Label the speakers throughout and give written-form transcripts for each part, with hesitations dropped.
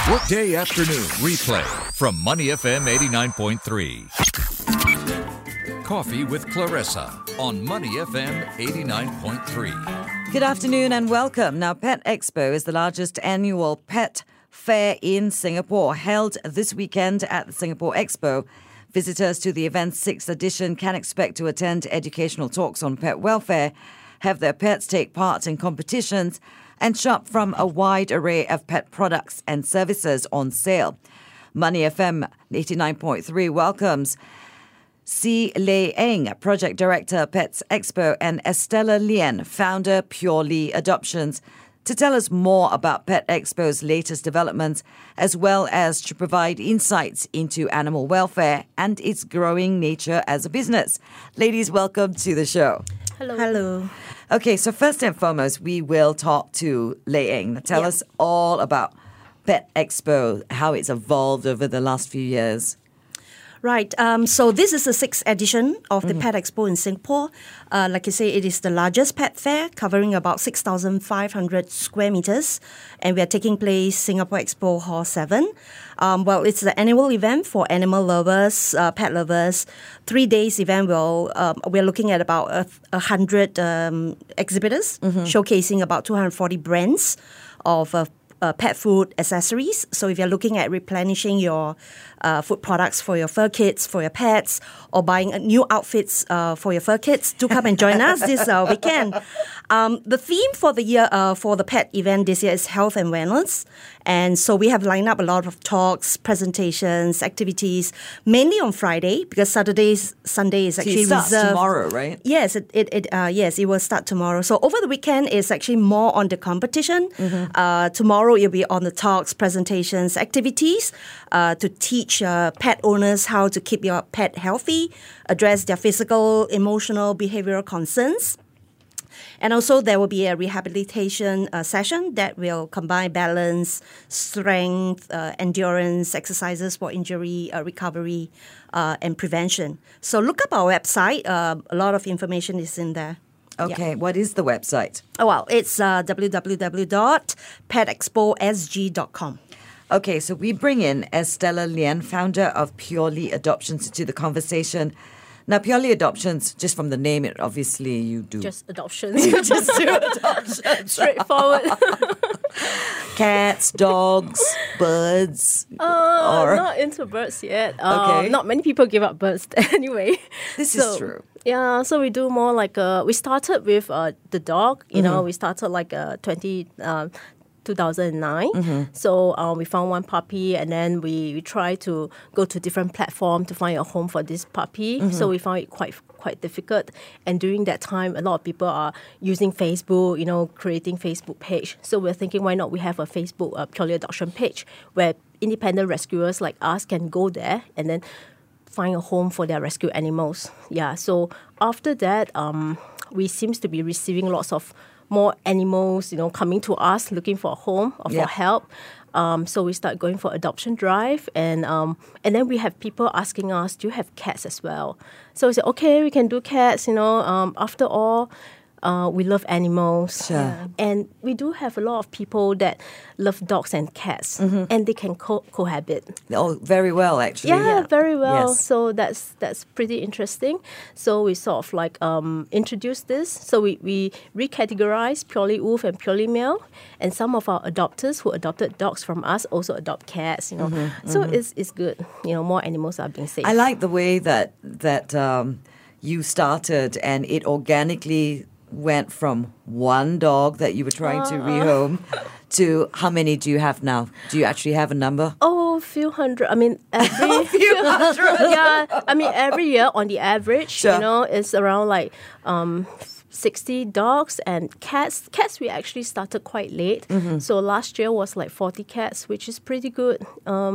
Speaker 1: Workday afternoon replay from Money FM 89.3. Coffee with Clarissa on Money FM 89.3.
Speaker 2: Good afternoon and welcome. Now, Pet Expo is the largest annual pet fair in Singapore, held this weekend at the Singapore Expo. Visitors to the event's 6th edition can expect to attend educational talks on pet welfare, have their pets take part in competitions, and shop from a wide array of pet products and services on sale. Money FM 89.3 welcomes Si Lei Eng, Project Director, Pets Expo, and Estella Lien, Founder, Purely Adoptions, to tell us more about Pet Expo's latest developments, as well as to provide insights into animal welfare and its growing nature as a business. Ladies, welcome to the show.
Speaker 3: Hello.
Speaker 2: Okay, so first and foremost, we will talk to Lei Eng. Tell us all about Pet Expo, how it's evolved over the last few years.
Speaker 3: Right. So this is the 6th edition of the Pet Expo in Singapore. Like I say, it is the largest pet fair, covering about 6,500 square meters, and we are taking place Singapore Expo Hall 7. It's the annual event for animal lovers, pet lovers. 3 days event. We're looking at about 100 exhibitors, showcasing about 240 brands of pet food accessories. So if you're looking at replenishing your food products for your fur kits, for your pets, or buying new outfits for your fur kits, do come and join us this weekend. The theme for the year for the pet event this year is health and wellness. And so we have lined up a lot of talks, presentations, activities, mainly on Friday, because Sunday is actually
Speaker 2: it starts
Speaker 3: reserved.
Speaker 2: tomorrow, right?
Speaker 3: Yes, it will start tomorrow. So over the weekend is actually more on the competition. Tomorrow it'll be on the talks, presentations, activities to teach pet owners how to keep your pet healthy, address their physical, emotional, behavioral concerns. And also there will be a rehabilitation session that will combine balance, strength, endurance, exercises for injury recovery, and prevention. So look up our website. A lot of information is in there.
Speaker 2: Okay, What is the website?
Speaker 3: It's www.petexposg.com.
Speaker 2: Okay, so we bring in Estella Lien, founder of Purely Adoptions, to the conversation. Now, Purely Adoptions, just from the name, it obviously you do.
Speaker 4: Just adoptions.
Speaker 2: Just do adoptions.
Speaker 4: Straightforward.
Speaker 2: Cats, dogs, birds.
Speaker 4: Not into birds yet.
Speaker 2: Okay.
Speaker 4: Not many people give up birds anyway.
Speaker 2: This is true.
Speaker 4: Yeah, so we do more like we started with the dog. You know, we started like 2009. So we found one puppy, and then we tried to go to different platforms to find a home for this puppy. So we found it quite difficult. And during that time, a lot of people are using Facebook, creating Facebook page. So we're thinking, why not we have a Facebook Purely Adoption page where independent rescuers like us can go there and then find a home for their rescue animals. Yeah, so after that, we seems to be receiving lots of more animals, coming to us looking for a home or for help. So we start going for adoption drive, and then we have people asking us, do you have cats as well? So we said, okay, we can do cats. After all, we love animals.
Speaker 2: Sure.
Speaker 4: Yeah. And we do have a lot of people that love dogs and cats, and they can cohabit.
Speaker 2: Oh, very well, actually.
Speaker 4: Yeah, very well.
Speaker 2: Yes.
Speaker 4: So that's pretty interesting. So we sort of like introduced this. So we recategorized Purely Wolf and Purely Male, and some of our adopters who adopted dogs from us also adopt cats. So it's good. More animals are being saved.
Speaker 2: I like the way that you started, and it organically went from one dog that you were trying to rehome to how many do you have now? Do you actually have a number?
Speaker 4: Oh, a few hundred. I mean, every
Speaker 2: few hundred.
Speaker 4: Yeah, I mean, every year on the average,
Speaker 2: Sure.
Speaker 4: it's around like 60 dogs and cats. Cats we actually started quite late. So last year was like 40 cats, which is pretty good.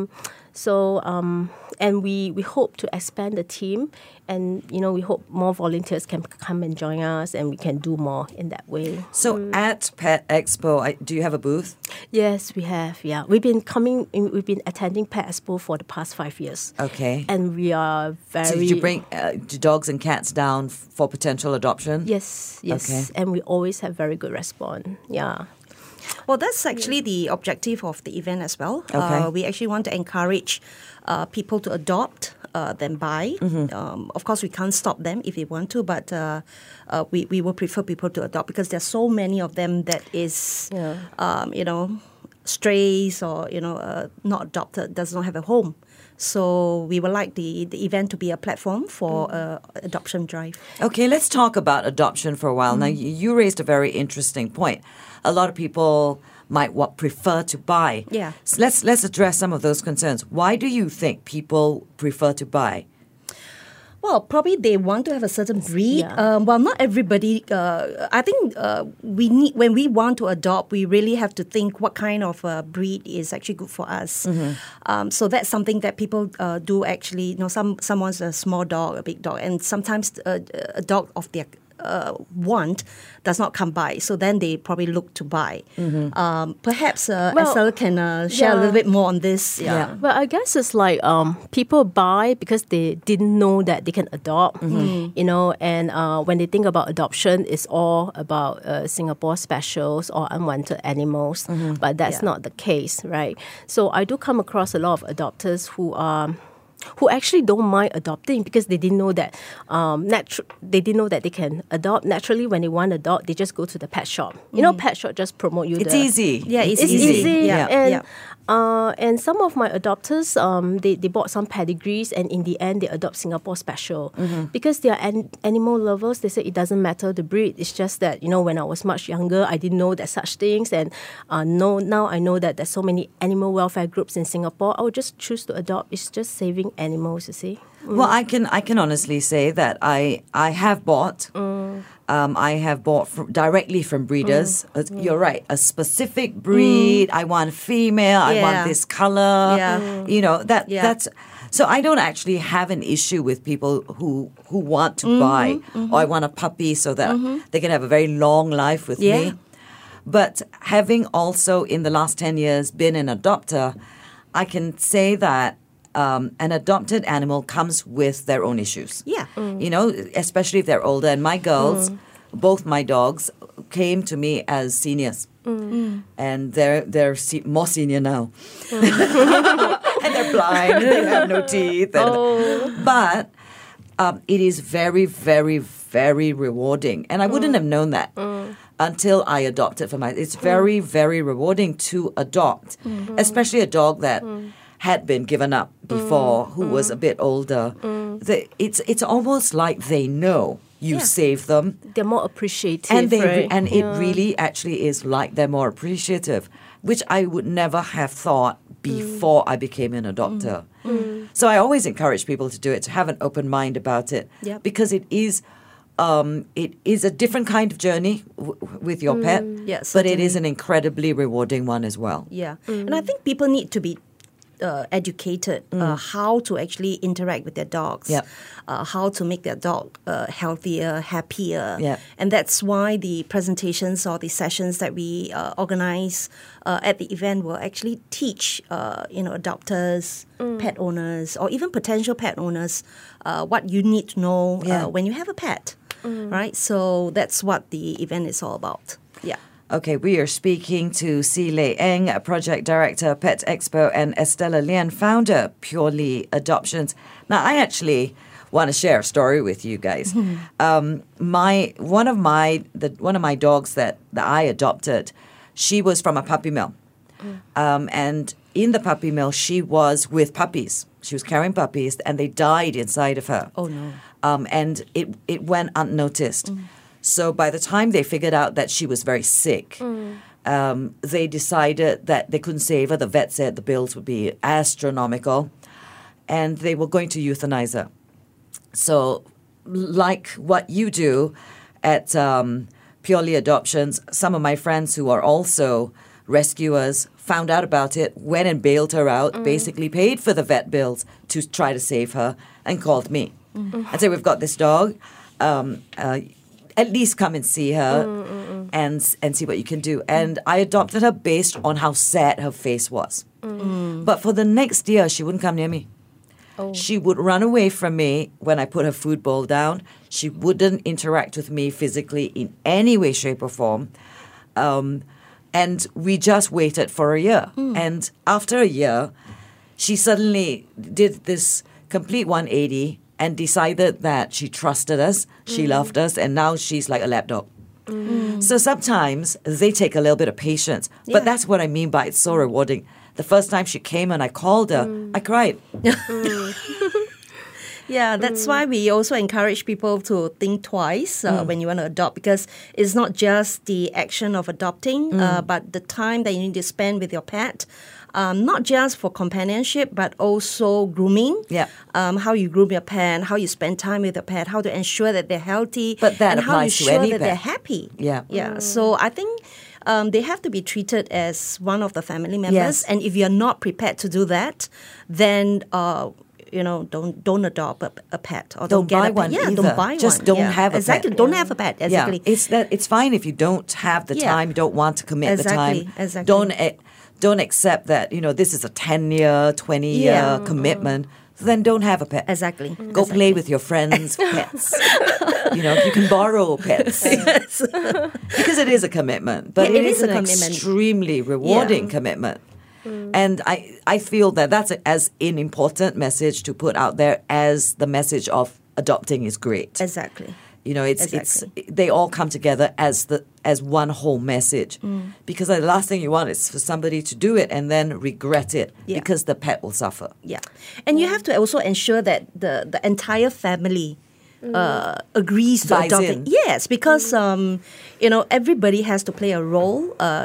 Speaker 4: And we hope to expand the team, and we hope more volunteers can come and join us, and we can do more in that way.
Speaker 2: So at Pet Expo, do you have a booth?
Speaker 4: Yes, we have. Yeah, we've been attending Pet Expo for the past 5 years.
Speaker 2: Okay.
Speaker 4: And we are very.
Speaker 2: So did you bring dogs and cats down for potential adoption?
Speaker 4: Yes.
Speaker 2: Okay.
Speaker 4: And we always have very good response. Yeah.
Speaker 3: Well, that's actually the objective of the event as well.
Speaker 2: Okay.
Speaker 3: We actually want to encourage people to adopt than buy. Of course, we can't stop them if they want to, but we will prefer people to adopt because there's so many of them that is, strays or, not adopted, does not have a home. So we would like the event to be a platform for adoption drive.
Speaker 2: Okay, let's talk about adoption for a while. Now, you raised a very interesting point. A lot of people might prefer to buy.
Speaker 3: Yeah.
Speaker 2: So let's address some of those concerns. Why do you think people prefer to buy?
Speaker 3: Well, probably they want to have a certain breed.
Speaker 4: Yeah.
Speaker 3: Not everybody. I think when we want to adopt, we really have to think what kind of breed is actually good for us. So that's something that people do actually. Some wants a small dog, a big dog, and sometimes a dog of their want does not come by. So then they probably look to buy. Perhaps Estelle can share a little bit more on this.
Speaker 2: Yeah.
Speaker 4: Well, I guess it's like people buy because they didn't know that they can adopt, and when they think about adoption, it's all about Singapore specials or unwanted animals, but that's not the case, right? So I do come across a lot of adopters who actually don't mind adopting because they didn't know that they didn't know that they can adopt. Naturally, when they want to adopt, they just go to the pet shop. Pet shop just promote you.
Speaker 2: It's easy.
Speaker 3: Yeah, it's
Speaker 4: easy.
Speaker 3: Yeah.
Speaker 4: And some of my adopters, they bought some pedigrees, and in the end, they adopt Singapore special because they are animal lovers. They say it doesn't matter the breed. It's just that when I was much younger, I didn't know that such things, and now I know that there's so many animal welfare groups in Singapore. I would just choose to adopt. It's just saving animals. You see.
Speaker 2: Well, I can honestly say that I have bought. I have bought directly from breeders. You're right. A specific breed. I want female. I want this color.
Speaker 3: Yeah.
Speaker 2: That's. So I don't actually have an issue with people who want to buy. Or I want a puppy so that they can have a very long life with me. But having also in the last 10 years been an adopter, I can say that an adopted animal comes with their own issues.
Speaker 3: Yeah.
Speaker 2: Especially if they're older. And my girls, both my dogs, came to me as seniors. And they're more senior now. And they're blind. They have no teeth. But it is very, very, very rewarding. And I wouldn't have known that until I adopted for It's very, very rewarding to adopt, especially a dog that had been given up before, who was a bit older. It's almost like they know you saved them.
Speaker 4: They're more appreciative,
Speaker 2: And
Speaker 4: right?
Speaker 2: it really actually is like they're more appreciative, which I would never have thought before I became an adopter. So I always encourage people to do it, to have an open mind about it, because it is a different kind of journey with your pet,
Speaker 3: Yes,
Speaker 2: but it
Speaker 3: certainly.
Speaker 2: is an incredibly rewarding one as well.
Speaker 3: Yeah. And I think people need to be educated how to actually interact with their dogs,
Speaker 2: Yep.
Speaker 3: How to make their dog healthier, happier.
Speaker 2: Yep.
Speaker 3: And that's why the presentations or the sessions that we organize at the event will actually teach adopters, pet owners, or even potential pet owners what you need to know when you have a pet, right? So that's what the event is all about. Yeah.
Speaker 2: Okay, we are speaking to Si Lei Eng, Project Director, Pet Expo, and Estella Lian, founder, Purely Adoptions. Now, I actually want to share a story with you guys. One of my dogs that I adopted, she was from a puppy mill, and in the puppy mill, she was with puppies. She was carrying puppies, and they died inside of her.
Speaker 3: Oh no!
Speaker 2: And it went unnoticed. So by the time they figured out that she was very sick, they decided that they couldn't save her. The vet said the bills would be astronomical, and they were going to euthanize her. So like what you do at Purely Adoptions, some of my friends who are also rescuers found out about it, went and bailed her out, basically paid for the vet bills to try to save her, and called me. And said, we've got this dog. At least come and see her and see what you can do. And I adopted her based on how sad her face was. But for the next year, she wouldn't come near me. She would run away from me when I put her food bowl down. She wouldn't interact with me physically in any way, shape, or form. And And we just waited for a year. And after a year, she suddenly did this complete 180 and decided that she trusted us, she loved us, and now she's like a lapdog. So sometimes they take a little bit of patience. But that's what I mean by it's so rewarding. The first time she came and I called her, I cried.
Speaker 3: Yeah, that's why we also encourage people to think twice when you want to adopt, because it's not just the action of adopting, but the time that you need to spend with your pet. Not just for companionship, but also grooming.
Speaker 2: Yeah.
Speaker 3: How you groom your pet, how you spend time with your pet, how to ensure that they're healthy,
Speaker 2: But that
Speaker 3: and how you
Speaker 2: applies to
Speaker 3: ensure
Speaker 2: any
Speaker 3: that
Speaker 2: pet.
Speaker 3: they're happy.
Speaker 2: Yeah.
Speaker 3: Yeah. So I think they have to be treated as one of the family members.
Speaker 2: Yes.
Speaker 3: And if you're not prepared to do that, then don't adopt a pet or
Speaker 2: Don't
Speaker 3: get
Speaker 2: buy
Speaker 3: a pet.
Speaker 2: one
Speaker 3: Yeah,
Speaker 2: either.
Speaker 3: don't buy
Speaker 2: Just
Speaker 3: one.
Speaker 2: don't
Speaker 3: Yeah.
Speaker 2: have a pet.
Speaker 3: Exactly. Don't have a pet. Exactly.
Speaker 2: Yeah, it's fine if you don't have the
Speaker 3: Yeah.
Speaker 2: time, don't want to commit the
Speaker 3: Exactly,
Speaker 2: time.
Speaker 3: exactly.
Speaker 2: Don't accept that, this is a 10-year, 20-year
Speaker 3: Yeah.
Speaker 2: commitment. Then don't have a pet.
Speaker 3: Exactly.
Speaker 2: Go play with your friends' pets. You can borrow pets. Because it is a commitment. But
Speaker 3: Yeah,
Speaker 2: it is
Speaker 3: a
Speaker 2: an
Speaker 3: commitment.
Speaker 2: extremely rewarding commitment. And I feel that that's as an important message to put out there as the message of adopting is great.
Speaker 3: Exactly.
Speaker 2: It's they all come together as one whole message. Because the last thing you want is for somebody to do it and then regret it because the pet will suffer.
Speaker 3: Yeah. And you have to also ensure that the entire family agrees to
Speaker 2: Buys
Speaker 3: adopt
Speaker 2: in.
Speaker 3: it. Yes, because everybody has to play a role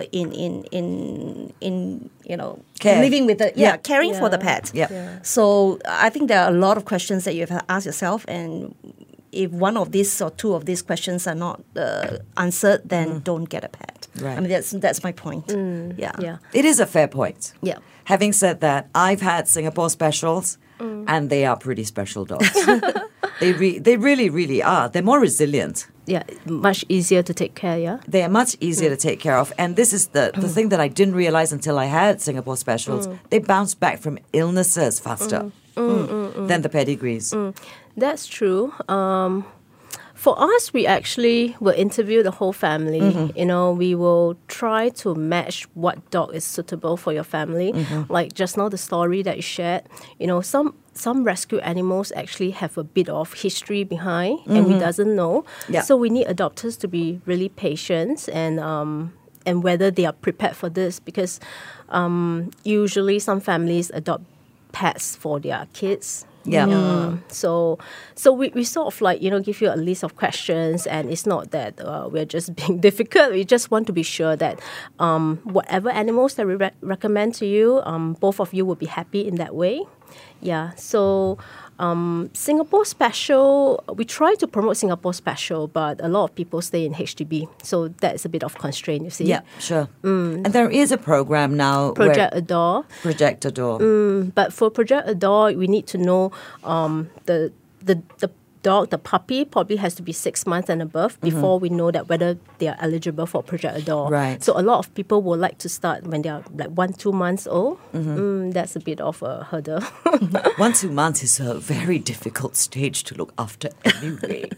Speaker 3: in
Speaker 2: Care.
Speaker 3: living with caring for the pet.
Speaker 2: Yep.
Speaker 3: So I think there are a lot of questions that you have to ask yourself, and if one of these or two of these questions are not answered, then don't get a pet.
Speaker 2: Right.
Speaker 3: I mean, that's my point. Yeah.
Speaker 4: Yeah.
Speaker 2: It is a fair point.
Speaker 3: Yeah.
Speaker 2: Having said that, I've had Singapore specials, and they are pretty special dogs. They really, really are. They're more resilient.
Speaker 4: Yeah, much easier to take care, yeah?
Speaker 2: They are much easier to take care of. And this is the thing that I didn't realize until I had Singapore specials. They bounce back from illnesses faster than the pedigrees.
Speaker 4: That's true. For us, we actually will interview the whole family. We will try to match what dog is suitable for your family. Like just now, the story that you shared. Some rescue animals actually have a bit of history behind, and we doesn't know.
Speaker 2: Yeah.
Speaker 4: So we need adopters to be really patient and whether they are prepared for this, because usually some families adopt pets for their kids.
Speaker 2: Yeah.
Speaker 4: So we sort of give you a list of questions, and it's not that we're just being difficult. We just want to be sure that whatever animals that we recommend to you, both of you will be happy in that way. Yeah. So Singapore Special, we try to promote Singapore Special, but a lot of people stay in HDB, so that's a bit of constraint, you see.
Speaker 2: Yeah, sure. And there is a program now.
Speaker 4: Project Adore.
Speaker 2: Project Adore.
Speaker 4: But for Project Adore, we need to know the dog, the puppy, probably has to be 6 months and above before we know that whether they are eligible for Project Adore.
Speaker 2: Right.
Speaker 4: So a lot of people would like to start when they are like 1-2 months old. That's a bit of a hurdle.
Speaker 2: 1-2 months is a very difficult stage to look after anyway.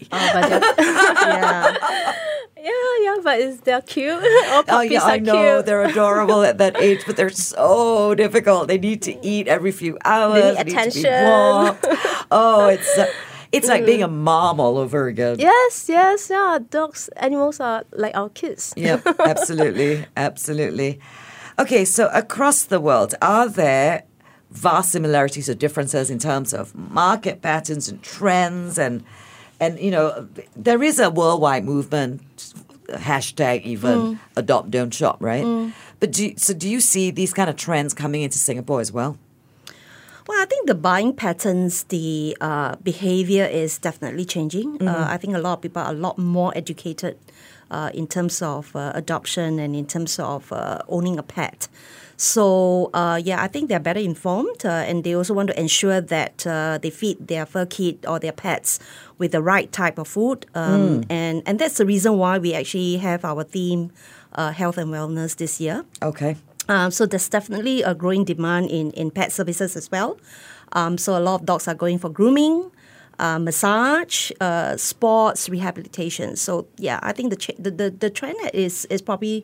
Speaker 4: Yeah, but they're cute. All puppies
Speaker 2: Oh yeah, I
Speaker 4: are
Speaker 2: know
Speaker 4: cute.
Speaker 2: they're adorable at that age, but they're so difficult. They need to eat every few hours.
Speaker 4: They need
Speaker 2: to be
Speaker 4: attention.
Speaker 2: walked. Oh, it's like being a mom all over again.
Speaker 4: Yes, yeah. Animals are like our kids.
Speaker 2: Yep, absolutely, absolutely. Okay, so across the world, are there vast similarities or differences in terms of market patterns and trends, and there is a worldwide movement, hashtag even adopt don't shop, right? But do you see these kind of trends coming into Singapore as well?
Speaker 3: Well, I think the buying patterns, the behavior is definitely changing. I think a lot of people are a lot more educated in terms of adoption and in terms of owning a pet. So, I think they're better informed and they also want to ensure that they feed their fur kid or their pets with the right type of food. And that's the reason why we actually have our theme, health and wellness, this year.
Speaker 2: Okay.
Speaker 3: So there's definitely a growing demand in pet services as well. So a lot of dogs are going for grooming, massage, sports, rehabilitation. So I think the trend is probably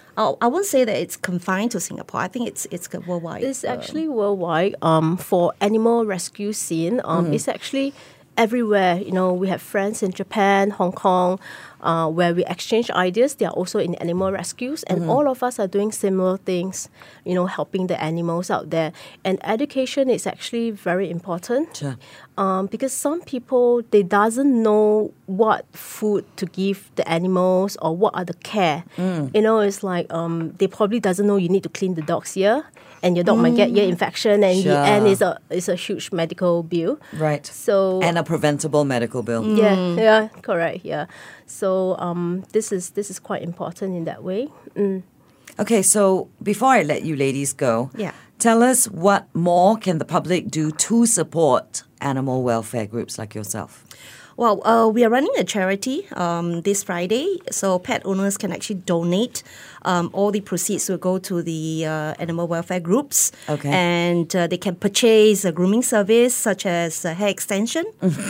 Speaker 3: I won't say that it's confined to Singapore. I think it's worldwide.
Speaker 4: It's actually worldwide. For animal rescue scene, it's actually everywhere. You know, we have friends in Japan, Hong Kong, where we exchange ideas. They are also in animal rescues, and all of us are doing similar things, you know, helping the animals out there. And education is actually very important.
Speaker 2: Sure.
Speaker 4: Because some people, they doesn't know what food to give the animals or what are the care. You know, it's like they probably doesn't know you need to clean the dog's ear, and your dog might get ear infection, and in the end is a huge medical bill.
Speaker 2: Right.
Speaker 4: So
Speaker 2: And a preventable medical bill.
Speaker 4: yeah, correct, yeah. So this is quite important in that way.
Speaker 2: Okay, so before I let you ladies go,
Speaker 3: Yeah.
Speaker 2: tell us what more can the public do to support animal welfare groups like yourself?
Speaker 3: Well, we are running a charity this Friday, so pet owners can actually donate. All the proceeds will go to the animal welfare groups.
Speaker 2: Okay.
Speaker 3: And they can purchase a grooming service such as hair extension.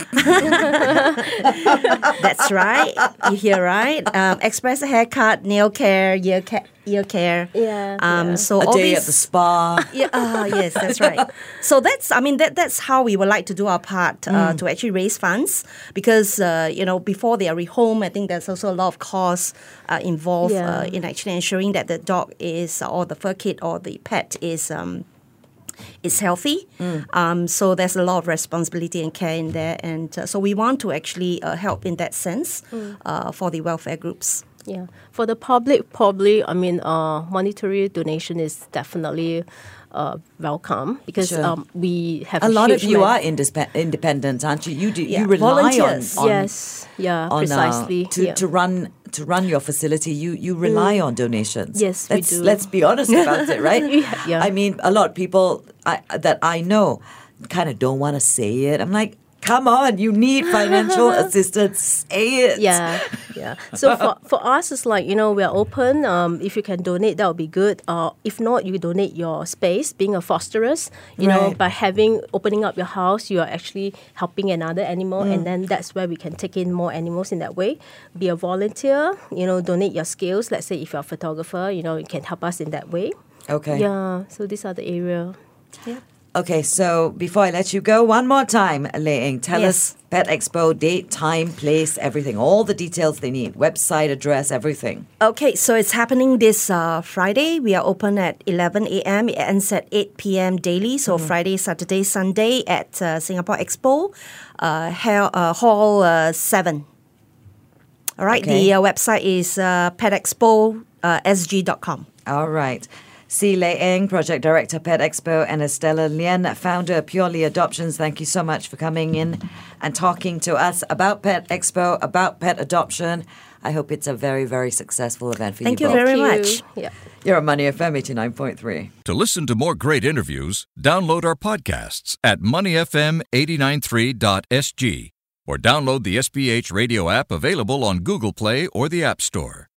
Speaker 3: That's right. You hear right. Express a haircut, nail care, ear care.
Speaker 4: Yeah.
Speaker 3: So
Speaker 2: A
Speaker 3: all
Speaker 2: day
Speaker 3: these,
Speaker 2: at the spa.
Speaker 3: yes, that's right. So that's how we would like to do our part to actually raise funds because before they are rehome, I think there's also a lot of costs involved in actually ensuring that the dog is or the fur kit or the pet is healthy. So there's a lot of responsibility and care in there, and so we want to actually help in that sense for the welfare groups.
Speaker 4: Yeah, for the public, probably, I mean, monetary donation is definitely welcome because
Speaker 2: Sure.
Speaker 4: we have
Speaker 2: A lot of
Speaker 4: huge
Speaker 2: you are independent, aren't you? You do.
Speaker 3: Yeah,
Speaker 2: You rely on
Speaker 3: volunteers.
Speaker 4: Yes, yeah,
Speaker 2: on,
Speaker 4: precisely. yeah.
Speaker 2: to run your facility. You rely on donations.
Speaker 4: Yes, we
Speaker 2: let's,
Speaker 4: do.
Speaker 2: Let's be honest about it, right?
Speaker 4: Yeah.
Speaker 2: I mean, a lot of people that I know kind of don't want to say it. I'm like, come on, you need financial assistance. Say it.
Speaker 4: Yeah. So for us, it's like, we are open. If you can donate, that would be good. If not, you donate your space. Being a fosteress,
Speaker 2: Right.
Speaker 4: by opening up your house, you are actually helping another animal, and then that's where we can take in more animals in that way. Be a volunteer, donate your skills. Let's say if you're a photographer, you can help us in that way.
Speaker 2: Okay.
Speaker 4: Yeah, so these are the area.
Speaker 3: Yeah.
Speaker 2: Okay, so before I let you go, one more time, Lei Eng, tell
Speaker 3: Yes.
Speaker 2: us Pet Expo, date, time, place, everything, all the details they need, website, address, everything.
Speaker 3: Okay, so it's happening this Friday. We are open at 11 a.m. It ends at 8 p.m. daily. So Friday, Saturday, Sunday at Singapore Expo, Hall 7. All right,
Speaker 2: Okay.
Speaker 3: the website is petexposg.com.
Speaker 2: All right. C. Lei Eng, Project Director, Pet Expo, and Estella Lien, founder, Purely Adoptions. Thank you so much for coming in and talking to us about Pet Expo, about pet adoption. I hope it's a very, very successful event for
Speaker 3: Thank
Speaker 2: you
Speaker 3: you
Speaker 2: both.
Speaker 3: very
Speaker 4: Thank you.
Speaker 3: much.
Speaker 4: Yeah.
Speaker 2: You're on Money FM 89.3.
Speaker 1: To listen to more great interviews, download our podcasts at moneyfm893.sg or download the SPH radio app available on Google Play or the App Store.